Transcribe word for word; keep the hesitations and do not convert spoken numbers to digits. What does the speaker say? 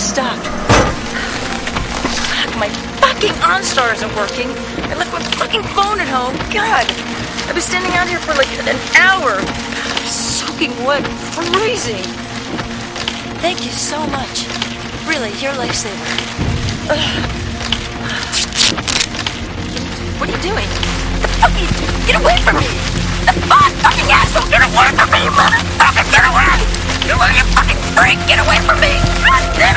stopped. Fuck, my fucking OnStar isn't working. I left my fucking phone at home. God, I've been standing out here for like an hour. I'm soaking wet, freezing. Thank you so much. Really, you're a lifesaver. Ugh. What are you doing? The fuck are you doing? Get away from me! The fuck? Fucking asshole! Get away from me, you motherfucker! Get away! Get away, you fucking freak! Get away from me!